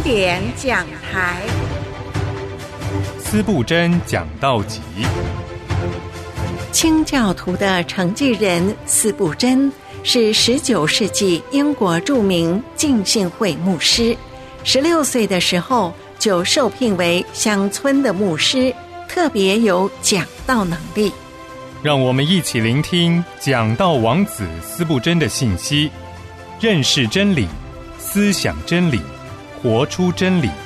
典讲台， 司布真讲道集。 清教徒的承继人司布真是19世纪英国著名浸信会牧师，16岁的时候就受聘为乡村的牧师，特别有讲道能力。 让我们一起聆听讲道王子司布真的信息，认识真理，思想真理，活出真理。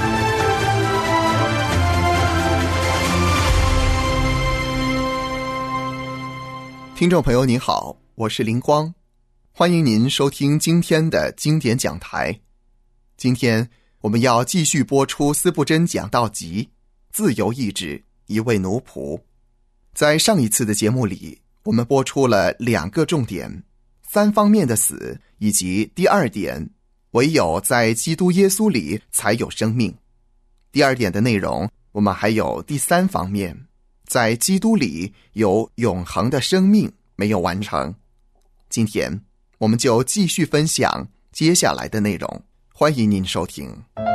听众朋友您好，我是林光，欢迎您收听今天的经典讲台。今天我们要继续播出司布真讲道集，自由意志，一位奴仆。在上一次的节目里，我们播出了2个重点，3方面的死，以及第2点，唯有在基督耶稣里才有生命。第2点的内容，我们还有第3方面，在基督里有永恒的生命没有完成。今天我们就继续分享接下来的内容，欢迎您收听。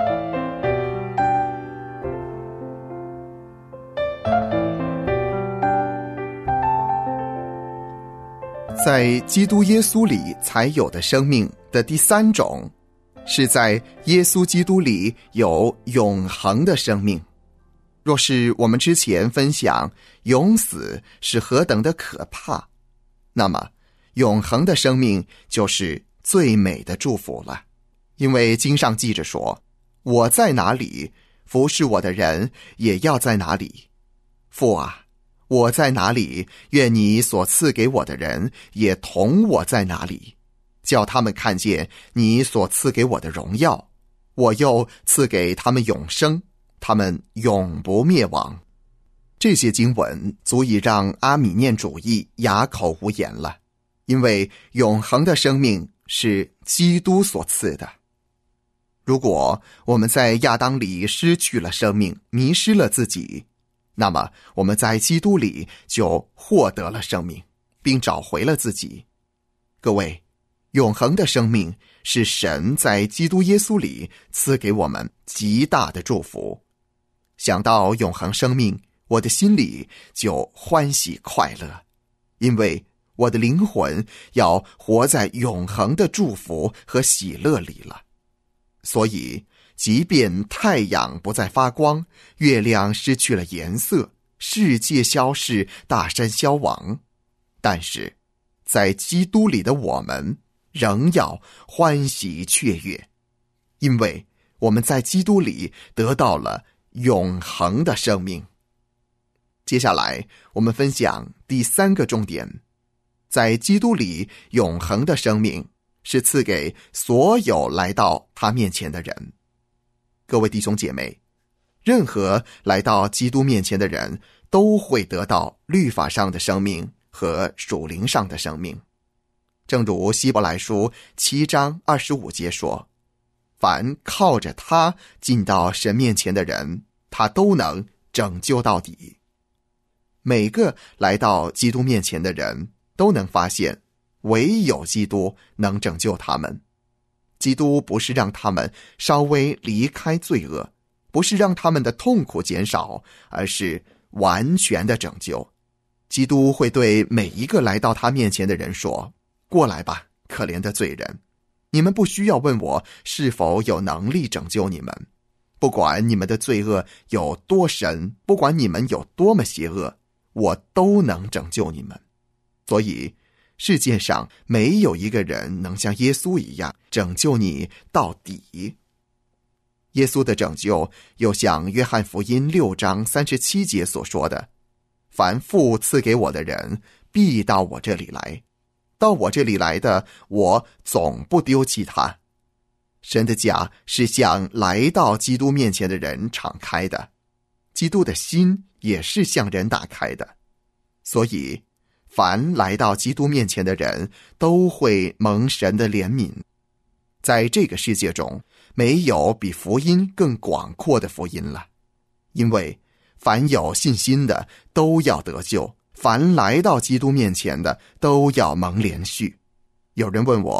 在基督耶稣里才有的生命的第3种，是在耶稣基督里有永恒的生命。若是我们之前分享永死是何等的可怕，那么永恒的生命就是最美的祝福了。因为经上记着说，我在哪里，服侍我的人也要在哪里。父啊，我在哪里，愿你所赐给我的人也同我在哪里，叫他们看见你所赐给我的荣耀，我又赐给他们永生，他们永不灭亡。这些经文足以让阿米念主义哑口无言了，因为永恒的生命是基督所赐的。如果我们在亚当里失去了生命，迷失了自己，那么我们在基督里就获得了生命，并找回了自己。各位，永恒的生命是神在基督耶稣里赐给我们极大的祝福。想到永恒生命，我的心里就欢喜快乐，因为我的灵魂要活在永恒的祝福和喜乐里了。所以即便太阳不再发光，月亮失去了颜色，世界消逝，大山消亡，但是在基督里的我们仍要欢喜雀跃，因为我们在基督里得到了永恒的生命。接下来我们分享第3个重点，在基督里永恒的生命是赐给所有来到他面前的人。各位弟兄姐妹，任何来到基督面前的人都会得到律法上的生命和属灵上的生命。正如希伯来书7章25节说，凡靠着他进到神面前的人，他都能拯救到底。每个来到基督面前的人都能发现，唯有基督能拯救他们。基督不是让他们稍微离开罪恶，不是让他们的痛苦减少，而是完全的拯救。基督会对每一个来到他面前的人说，过来吧，可怜的罪人，你们不需要问我是否有能力拯救你们。不管你们的罪恶有多深，不管你们有多么邪恶，我都能拯救你们。所以世界上没有一个人能像耶稣一样拯救你到底。耶稣的拯救又像约翰福音6章37节所说的，凡父赐给我的人必到我这里来，到我这里来的，我总不丢弃他。神的家是向来到基督面前的人敞开的，基督的心也是向人打开的。所以凡来到基督面前的人都会蒙神的怜悯。在这个世界中，没有比福音更广阔的福音了，因为凡有信心的都要得救，凡来到基督面前的都要蒙怜恤。有人问我，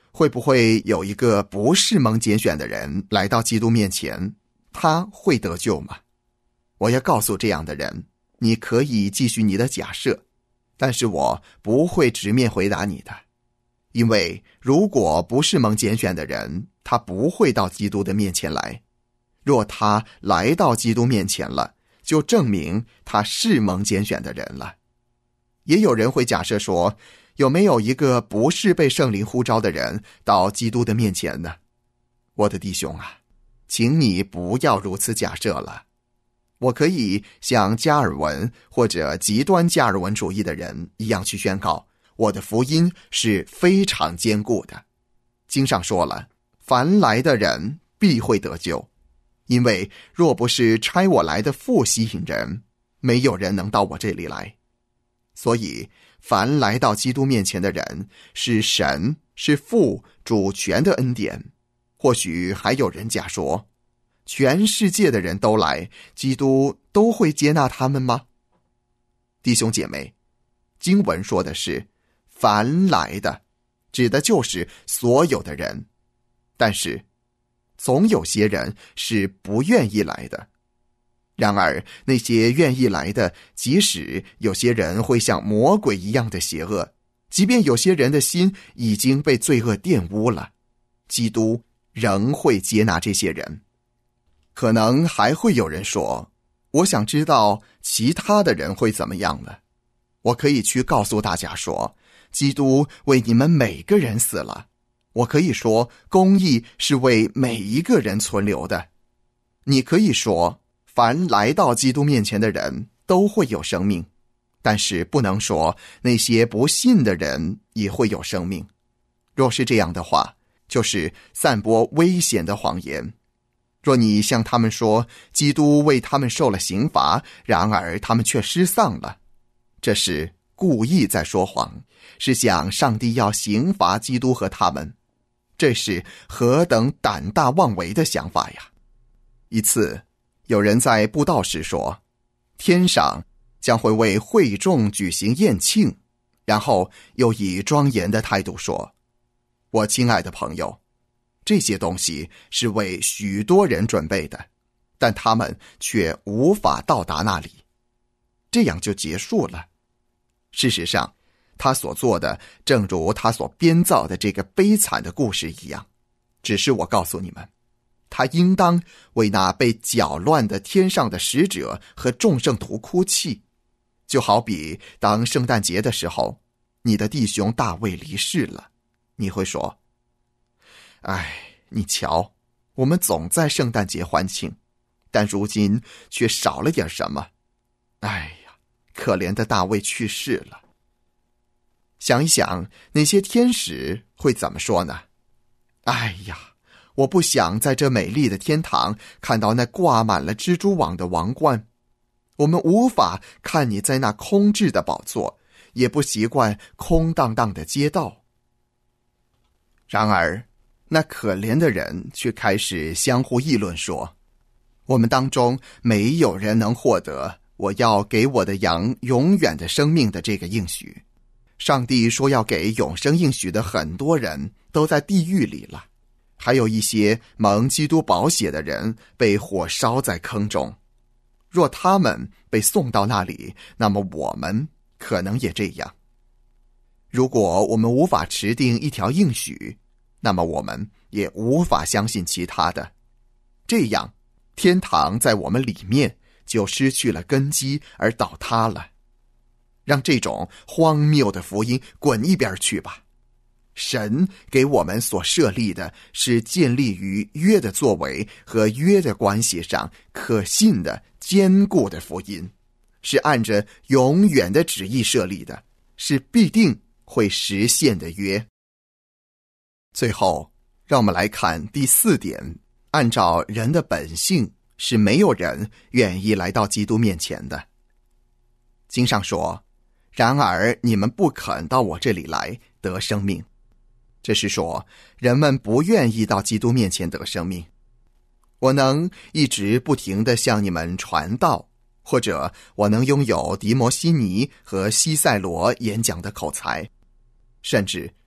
会不会有一个不是蒙拣选的人来到基督面前，他会得救吗？我要告诉这样的人，你可以继续你的假设，但是我不会直面回答你的。因为如果不是蒙拣选的人，他不会到基督的面前来。若他来到基督面前了，就证明他是蒙拣选的人了。也有人会假设说，有没有一个不是被圣灵呼召的人到基督的面前呢？我的弟兄啊，请你不要如此假设了。我可以像加尔文或者极端加尔文主义的人一样去宣告，我的福音是非常坚固的。经上说了，凡来的人必会得救，因为若不是差我来的父吸引人，没有人能到我这里来。所以凡来到基督面前的人，是神，是父主权的恩典。或许还有人假说，全世界的人都来，基督都会接纳他们吗？弟兄姐妹，经文说的是凡来的，指的就是所有的人。但是总有些人是不愿意来的。然而那些愿意来的，即使有些人会像魔鬼一样的邪恶，即便有些人的心已经被罪恶玷污了，基督仍会接纳这些人。可能还会有人说，我想知道其他的人会怎么样呢？我可以去告诉大家说，基督为你们每个人死了。我可以说，公义是为每一个人存留的。你可以说，凡来到基督面前的人都会有生命，但是不能说那些不信的人也会有生命。若是这样的话，就是散播危险的谎言。若你向他们说，基督为他们受了刑罚，然而他们却失丧了，这是故意在说谎，是想上帝要刑罚基督和他们。这是何等胆大妄为的想法呀！一次，有人在布道时说，天上将会为会众举行宴庆，然后又以庄严的态度说，我亲爱的朋友，这些东西是为许多人准备的，但他们却无法到达那里。这样就结束了。事实上，他所做的正如他所编造的这个悲惨的故事一样，只是我告诉你们，他应当为那被搅乱的天上的使者和众圣徒哭泣，就好比当圣诞节的时候，你的弟兄大卫离世了，你会说，哎，你瞧，我们总在圣诞节欢庆，但如今却少了点什么。哎呀，可怜的大卫去世了。想一想，那些天使会怎么说呢？哎呀，我不想在这美丽的天堂看到那挂满了蜘蛛网的王冠，我们无法看你在那空置的宝座，也不习惯空荡荡的街道。然而那可怜的人却开始相互议论说，我们当中没有人能获得我要给我的羊永远的生命的这个应许。上帝说要给永生应许的很多人都在地狱里了，还有一些蒙基督宝血的人被火烧在坑中。若他们被送到那里，那么我们可能也这样。如果我们无法持定一条应许，那么我们也无法相信其他的。这样，天堂在我们里面就失去了根基而倒塌了。让这种荒谬的福音滚一边去吧。神给我们所设立的是建立于约的作为和约的关系上可信的坚固的福音，是按着永远的旨意设立的，是必定会实现的约。最后，让我们来看第4点，按照人的本性，是没有人愿意来到基督面前的。经上说，然而你们不肯到我这里来得生命。这是说，人们不愿意到基督面前得生命。我能一直不停地向你们传道，或者我能拥有迪摩西尼和西塞罗演讲的口才，甚至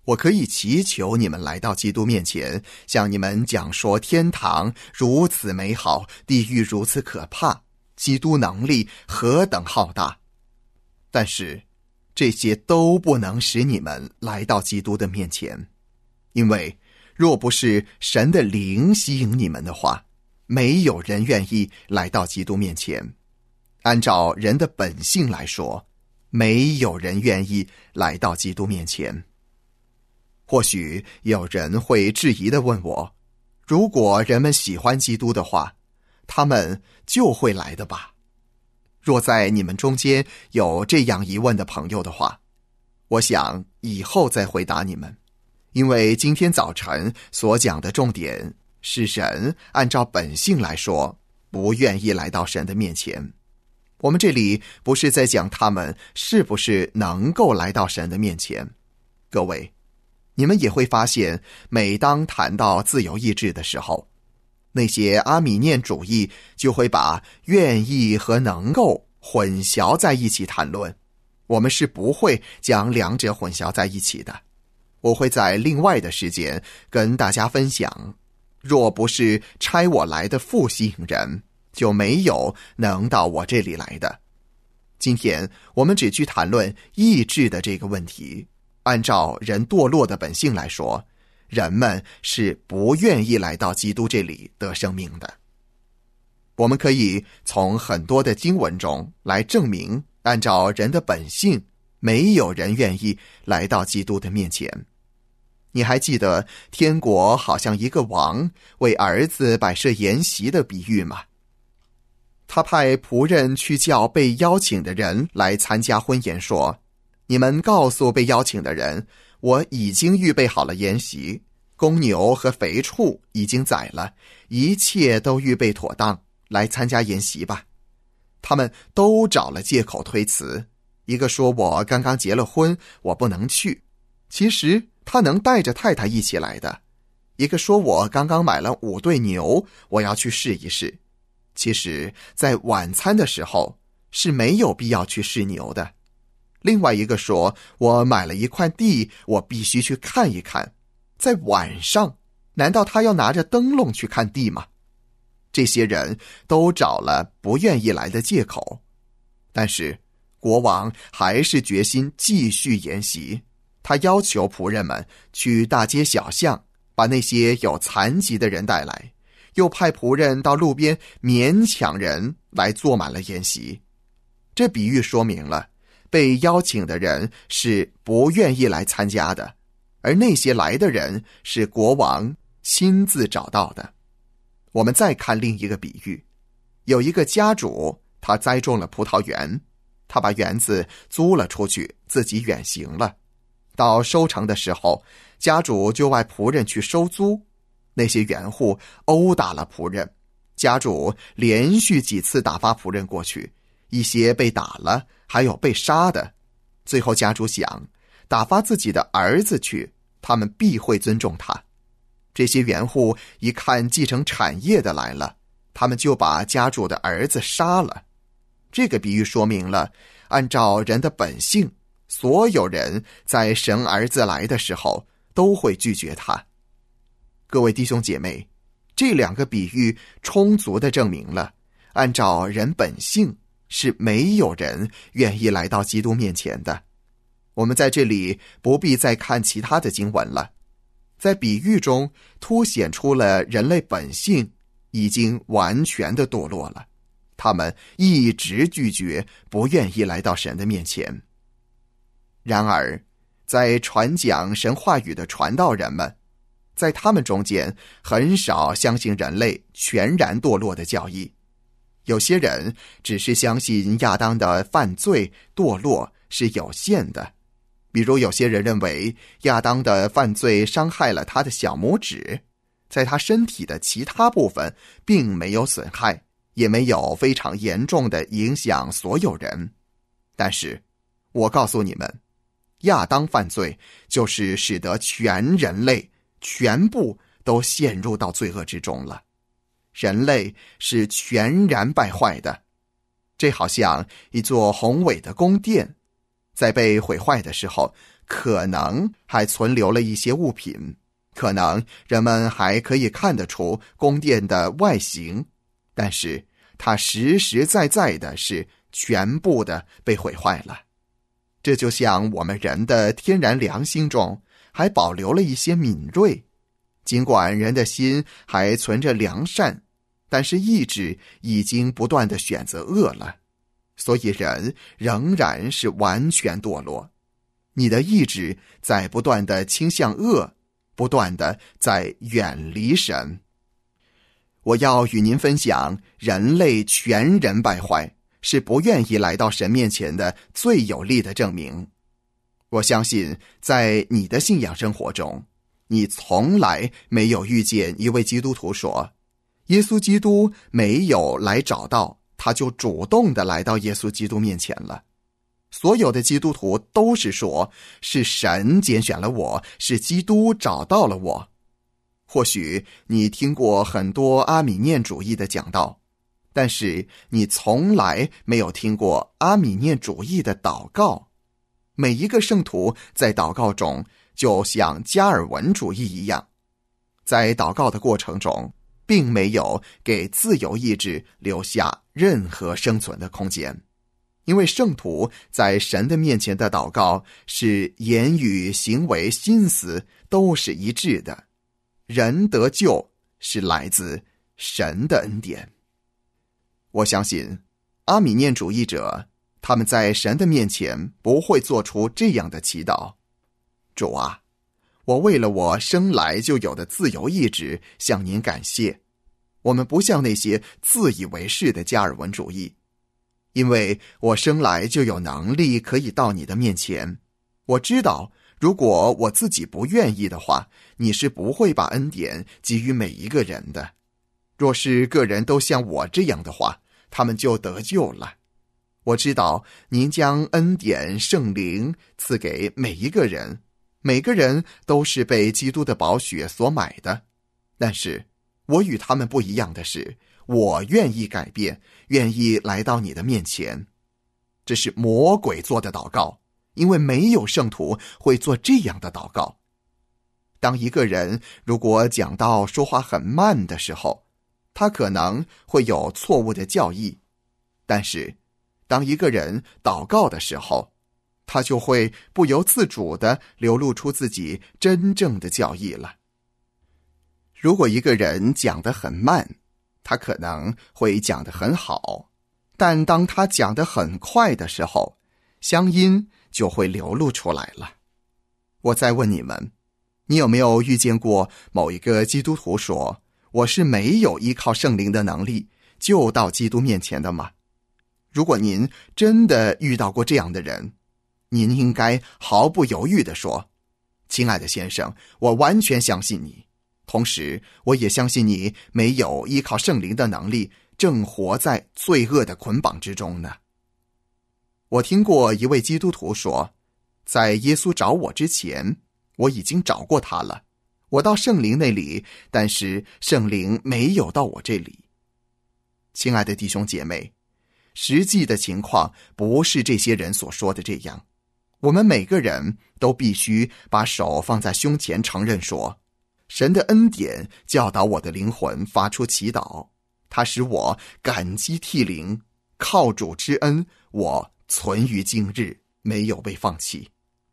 我可以祈求你们来到基督面前，向你们讲说天堂如此美好，地狱如此可怕，基督能力何等浩大。但是这些都不能使你们来到基督的面前，因为若不是神的灵吸引你们的话，没有人愿意来到基督面前。按照人的本性来说，没有人愿意来到基督面前。或许有人会质疑地问我，如果人们喜欢基督的话，他们就会来的吧？若在你们中间有这样疑问的朋友的话，我想以后再回答你们，因为今天早晨所讲的重点是人按照本性来说不愿意来到神的面前。我们这里不是在讲他们是不是能够来到神的面前。各位，你们也会发现，每当谈到自由意志的时候，那些阿米念主义就会把愿意和能够混淆在一起谈论。我们是不会将两者混淆在一起的。我会在另外的时间跟大家分享，若不是差我来的父吸引人，就没有能到我这里来的。今天我们只去谈论意志的这个问题。按照人堕落的本性来说，人们是不愿意来到基督这里得生命的。我们可以从很多的经文中来证明，按照人的本性，没有人愿意来到基督的面前。你还记得天国好像一个王为儿子摆设筵席的比喻吗？他派仆人去叫被邀请的人来参加婚宴，说，你们告诉被邀请的人，我已经预备好了筵席，公牛和肥畜已经宰了，一切都预备妥当，来参加筵席吧。他们都找了借口推辞，一个说，我刚刚结了婚，我不能去，其实他能带着太太一起来的。一个说，我刚刚买了5对牛，我要去试一试，其实在晚餐的时候是没有必要去试牛的。另外一个说，我买了一块地，我必须去看一看，在晚上难道他要拿着灯笼去看地吗？这些人都找了不愿意来的借口，但是国王还是决心继续筵席。他要求仆人们去大街小巷把那些有残疾的人带来，又派仆人到路边勉强人来坐满了筵席。这比喻说明了，被邀请的人是不愿意来参加的，而那些来的人是国王亲自找到的。我们再看另一个比喻，有一个家主，他栽种了葡萄园，他把园子租了出去，自己远行了。到收成的时候，家主就外仆人去收租，那些园户殴打了仆人，家主连续几次打发仆人过去，一些被打了，还有被杀的。最后家主想打发自己的儿子去，他们必会尊重他。这些园户一看继承产业的来了，他们就把家主的儿子杀了。这个比喻说明了，按照人的本性，所有人在神儿子来的时候都会拒绝他。各位弟兄姐妹，这两个比喻充足地证明了，按照人本性，是没有人愿意来到基督面前的。我们在这里不必再看其他的经文了，在比喻中凸显出了人类本性已经完全的堕落了，他们一直拒绝，不愿意来到神的面前。然而在传讲神话语的传道人们，在他们中间很少相信人类全然堕落的教义。有些人只是相信亚当的犯罪堕落是有限的，比如有些人认为亚当的犯罪伤害了他的小拇指，在他身体的其他部分并没有损害，也没有非常严重的影响所有人。但是我告诉你们，亚当犯罪就是使得全人类全部都陷入到罪恶之中了。人类是全然败坏的，这好像一座宏伟的宫殿，在被毁坏的时候， 可能还存留了一些物品，可能人们还可以看得出宫殿的外形，但是它实实在在的是全部的被毁坏了。这就像我们人的天然良心中还保留了一些敏锐，尽管人的心还存着良善，但是意志已经不断地选择恶了，所以人仍然是完全堕落。你的意志在不断地倾向恶，不断地在远离神。我要与您分享人类全人败坏是不愿意来到神面前的最有力的证明。我相信在你的信仰生活中，你从来没有遇见一位基督徒说，耶稣基督没有来找到，他就主动地来到耶稣基督面前了。所有的基督徒都是说，是神拣选了我，是基督找到了我。或许你听过很多阿米念主义的讲道，但是你从来没有听过阿米念主义的祷告。每一个圣徒在祷告中就像加尔文主义一样，在祷告的过程中并没有给自由意志留下任何生存的空间。因为圣徒在神的面前的祷告是言语、行为、心思都是一致的。人得救是来自神的恩典。我相信阿米念主义者，他们在神的面前不会做出这样的祈祷：主啊，我为了我生来就有的自由意志向您感谢。我们不像那些自以为是的加尔文主义，因为我生来就有能力可以到你的面前。我知道如果我自己不愿意的话，你是不会把恩典给予每一个人的。若是个人都像我这样的话，他们就得救了。我知道您将恩典、圣灵赐给每一个人，每个人都是被基督的宝血所买的。但是我与他们不一样的是，我愿意改变，愿意来到你的面前。这是魔鬼做的祷告，因为没有圣徒会做这样的祷告。当一个人如果讲道说话很慢的时候，他可能会有错误的教义，但是当一个人祷告的时候，他就会不由自主地流露出自己真正的教义了。如果一个人讲得很慢，他可能会讲得很好，但当他讲得很快的时候，乡音就会流露出来了。我再问你们，你有没有遇见过某一个基督徒说，我是没有依靠圣灵的能力就到基督面前的吗？如果您真的遇到过这样的人，您应该毫不犹豫地说，亲爱的先生，我完全相信你，同时我也相信你没有依靠圣灵的能力，正活在罪恶的捆绑之中呢。我听过一位基督徒说，在耶稣找我之前，我已经找过他了，我到圣灵那里，但是圣灵没有到我这里。亲爱的弟兄姐妹，实际的情况不是这些人所说的这样。我们每个人都必须把手放在胸前，承认说，神的恩典教导我的灵魂发出祈祷，它使我感激涕零，靠主之恩，我存于今日，没有被放弃。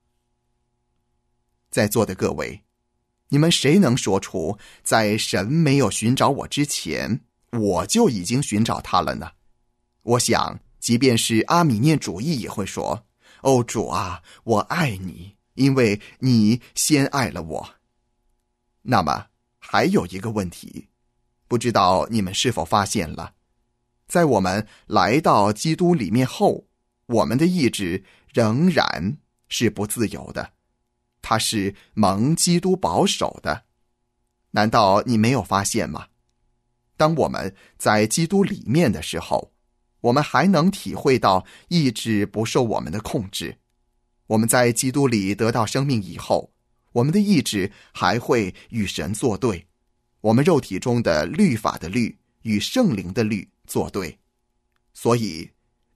在座的各位，你们谁能说出在神没有寻找我之前，我就已经寻找他了呢？我想即便是阿米念主义也会说，哦，主啊，我爱你，因为你先爱了我。那么还有一个问题，不知道你们是否发现了，在我们来到基督里面后，我们的意志仍然是不自由的，它是蒙基督保守的。难道你没有发现吗？当我们在基督里面的时候，我们还能体会到意志不受我们的控制。我们在基督里得到生命以后，我们的意志还会与神作对，我们肉体中的律法的律与圣灵的律作对。所以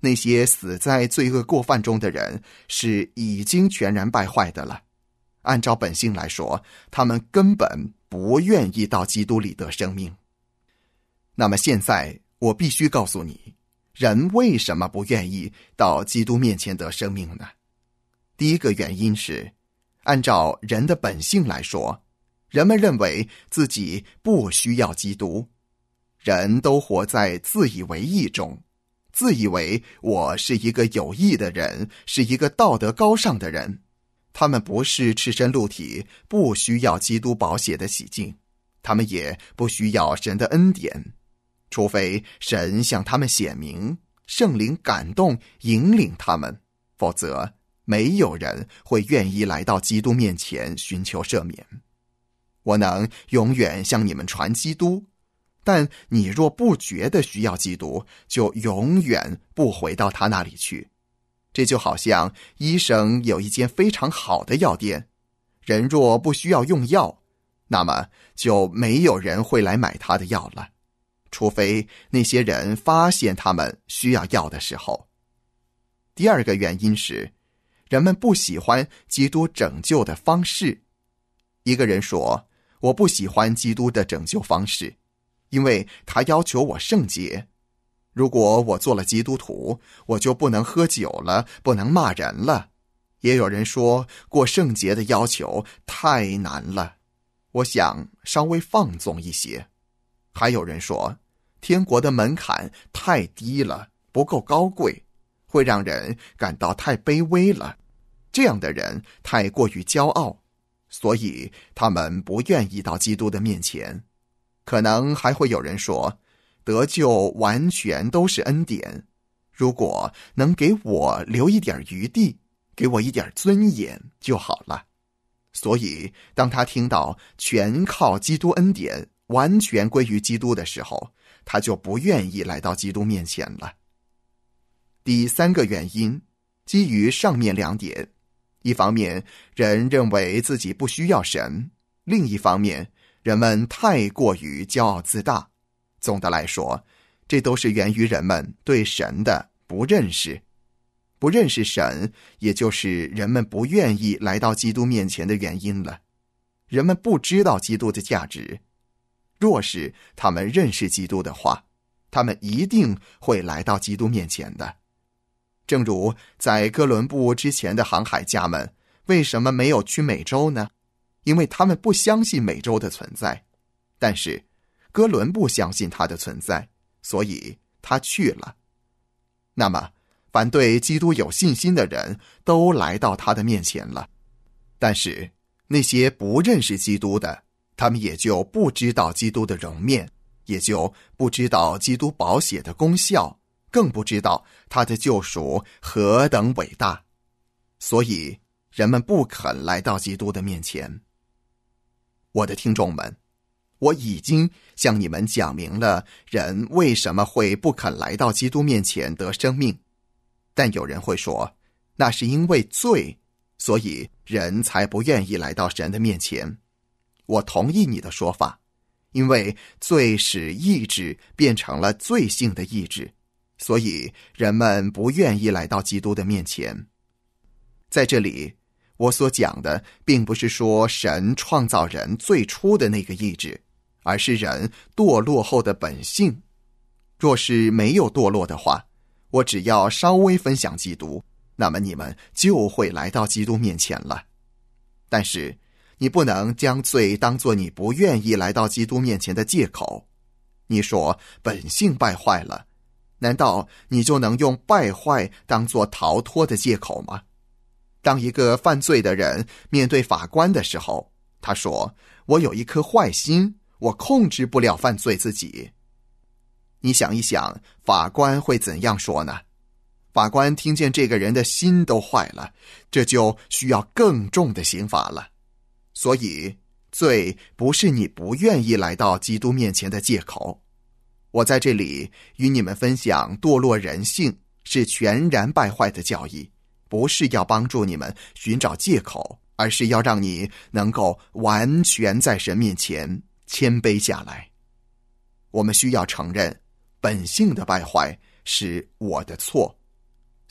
那些死在罪恶过犯中的人是已经全然败坏的了。按照本性来说，他们根本不愿意到基督里得生命。那么现在我必须告诉你，人为什么不愿意到基督面前得生命呢？第一个原因是，按照人的本性来说，人们认为自己不需要基督。人都活在自以为义中，自以为我是一个有义的人，是一个道德高尚的人。他们不是赤身露体，不需要基督宝血的洗净，他们也不需要神的恩典，除非神向他们显明，圣灵感动引领他们，否则没有人会愿意来到基督面前寻求赦免。我能永远向你们传基督，但你若不觉得需要基督，就永远不回到他那里去。这就好像医生有一间非常好的药店，人若不需要用药，那么就没有人会来买他的药了，除非那些人发现他们需要药的时候。第二个原因是，人们不喜欢基督拯救的方式。一个人说，我不喜欢基督的拯救方式，因为他要求我圣洁。如果我做了基督徒，我就不能喝酒了，不能骂人了。也有人说，过圣洁的要求太难了，我想稍微放纵一些。还有人说，天国的门槛太低了，不够高贵，会让人感到太卑微了。这样的人太过于骄傲，所以他们不愿意到基督的面前。可能还会有人说，得救完全都是恩典，如果能给我留一点余地，给我一点尊严就好了。所以当他听到全靠基督恩典，完全归于基督的时候，他就不愿意来到基督面前了。第三个原因，基于上面两点，一方面人认为自己不需要神，另一方面人们太过于骄傲自大。总的来说，这都是源于人们对神的不认识。不认识神，也就是人们不愿意来到基督面前的原因了。人们不知道基督的价值。若是他们认识基督的话，他们一定会来到基督面前的。正如在哥伦布之前的航海家们为什么没有去美洲呢？因为他们不相信美洲的存在。但是哥伦布相信它的存在，所以他去了。那么凡对基督有信心的人都来到他的面前了。但是那些不认识基督的，他们也就不知道基督的容面，也就不知道基督宝血的功效，更不知道他的救赎何等伟大。所以人们不肯来到基督的面前。我的听众们，我已经向你们讲明了人为什么会不肯来到基督面前得生命。但有人会说，那是因为罪，所以人才不愿意来到神的面前。我同意你的说法，因为罪使意志变成了罪性的意志，所以人们不愿意来到基督的面前。在这里，我所讲的并不是说神创造人最初的那个意志，而是人堕落后的本性。若是没有堕落的话，我只要稍微分享基督，那么你们就会来到基督面前了。但是你不能将罪当作你不愿意来到基督面前的借口。你说本性败坏了，难道你就能用败坏当作逃脱的借口吗？当一个犯罪的人面对法官的时候，他说，我有一颗坏心，我控制不了犯罪自己。你想一想，法官会怎样说呢？法官听见这个人的心都坏了，这就需要更重的刑罚了。所以罪不是你不愿意来到基督面前的借口。我在这里与你们分享堕落人性是全然败坏的教义，不是要帮助你们寻找借口，而是要让你能够完全在神面前谦卑下来。我们需要承认本性的败坏是我的错，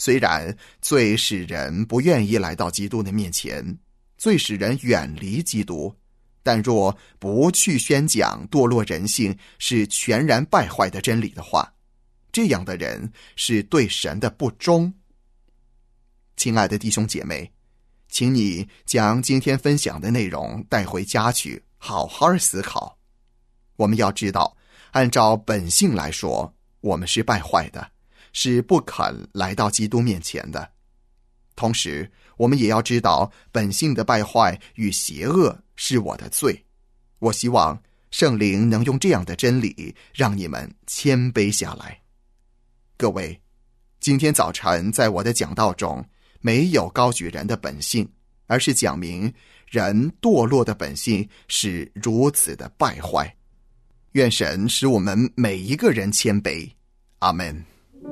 虽然罪使人不愿意来到基督的面前，罪使人远离基督，但若不去宣讲堕落人性是全然败坏的真理的话，这样的人是对神的不忠。亲爱的弟兄姐妹，请你将今天分享的内容带回家去，好好思考。我们要知道，按照本性来说，我们是败坏的，是不肯来到基督面前的。同时，我们也要知道，本性的败坏与邪恶是我的罪。我希望圣灵能用这样的真理，让你们谦卑下来。各位，今天早晨在我的讲道中，没有高举人的本性，而是讲明人堕落的本性是如此的败坏。愿神使我们每一个人谦卑。阿们。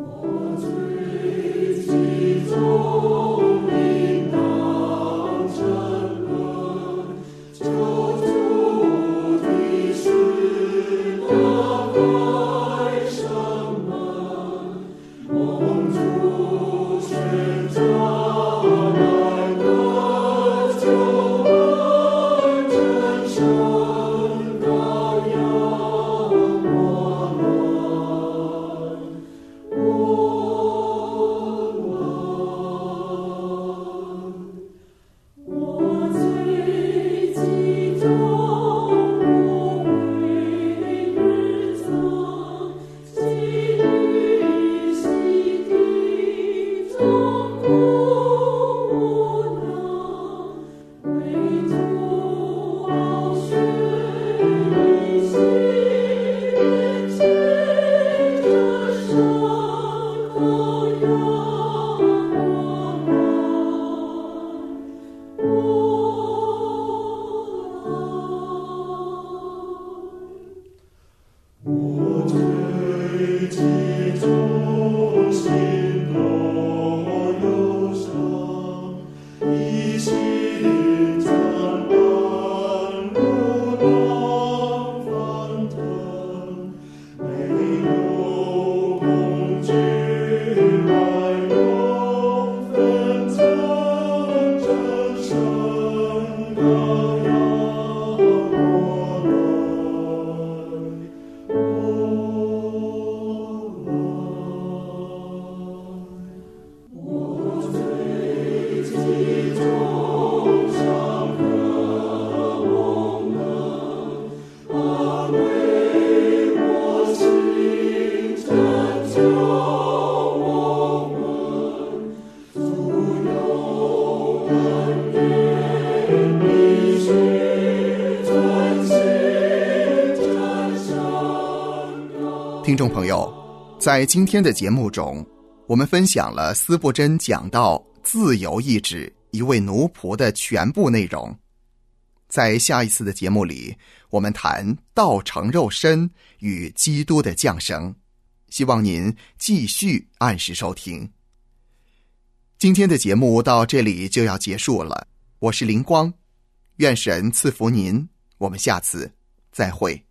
听众朋友，在今天的节目中，我们分享了司布真讲到自由意志一位奴仆的全部内容。在下一次的节目里，我们谈道成肉身与基督的降生，希望您继续按时收听。今天的节目到这里就要结束了，我是灵光，愿神赐福您，我们下次再会。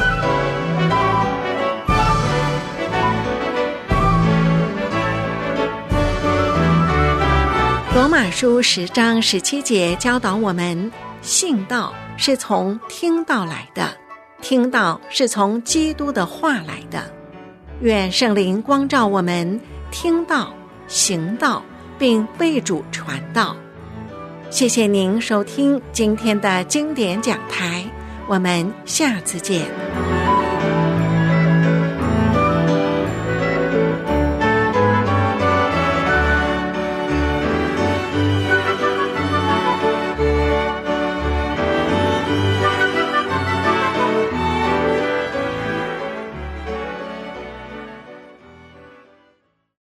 罗马书10章17节教导我们，信道是从听道来的，听道是从基督的话来的。愿圣灵光照我们，听道、行道，并为主传道。谢谢您收听今天的经典讲台，我们下次见。